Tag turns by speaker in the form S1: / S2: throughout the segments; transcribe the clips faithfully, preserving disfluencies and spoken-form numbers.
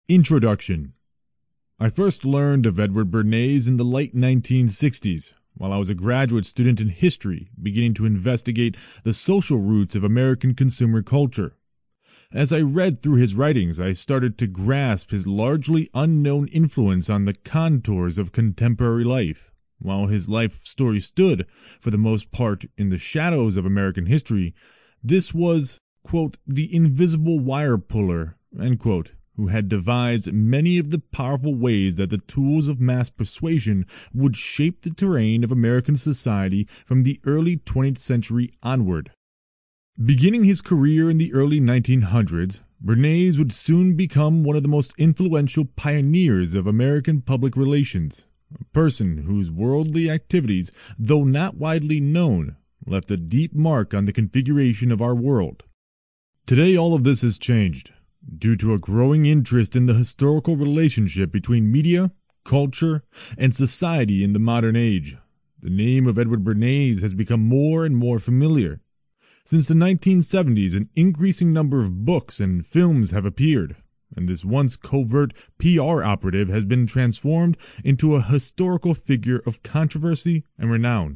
S1: Introduction. I first learned of Edward Bernays in the late nineteen sixties, while I was a graduate student in history, beginning to investigate the social roots of American consumer culture. As I read through his writings, I started to grasp his largely unknown influence on the contours of contemporary life. While his life story stood, for the most part, in the shadows of American history, this was, quote, the invisible wire puller, end quote, who had devised many of the powerful ways that the tools of mass persuasion would shape the terrain of American society from the early twentieth century onward. Beginning his career in the early nineteen hundreds, Bernays would soon become one of the most influential pioneers of American public relations, a person whose worldly activities, though not widely known, left a deep mark on the configuration of our world. Today all of this has changed, due to a growing interest in the historical relationship between media, culture, and society in the modern age. The name of Edward Bernays has become more and more familiar. Since the nineteen seventies, an increasing number of books and films have appeared, and this once covert P R operative has been transformed into a historical figure of controversy and renown.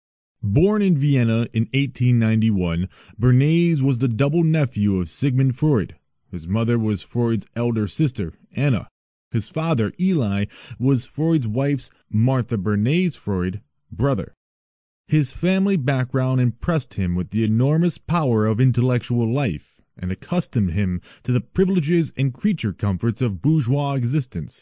S1: Born in Vienna in eighteen ninety-one, Bernays was the double nephew of Sigmund Freud. His mother was Freud's elder sister, Anna. His father, Eli, was Freud's wife's, Martha Bernays Freud, brother. His family background impressed him with the enormous power of intellectual life and accustomed him to the privileges and creature comforts of bourgeois existence.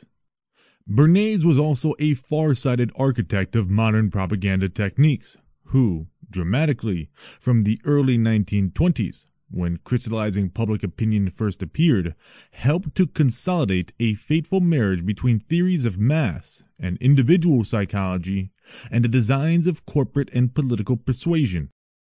S1: Bernays was also a far-sighted architect of modern propaganda techniques, who, dramatically, from the early nineteen twenties, when crystallizing public opinion first appeared, helped to consolidate a fateful marriage between theories of mass and individual psychology and the designs of corporate and political persuasion.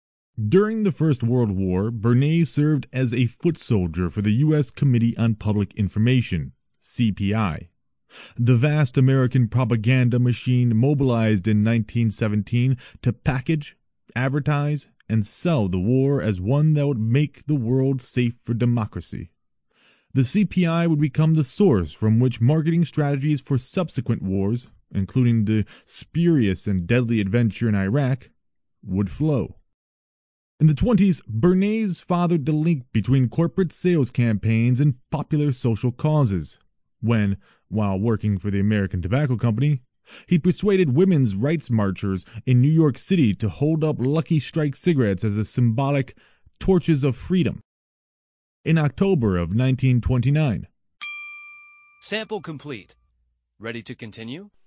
S1: During the First World War, Bernays served as a foot soldier for the U S Committee on Public Information, C P I. The vast American propaganda machine mobilized in nineteen seventeen to package, advertise, and sell the war as one that would make the world safe for democracy. The C P I would become the source from which marketing strategies for subsequent wars, including the spurious and deadly adventure in Iraq, would flow. In the twenties, Bernays fathered the link between corporate sales campaigns and popular social causes, when, while working for the American Tobacco Company, he persuaded women's rights marchers in New York City to hold up Lucky Strike cigarettes as a symbolic torches of freedom. In October of nineteen twenty-nine.
S2: Sample complete. Ready to continue?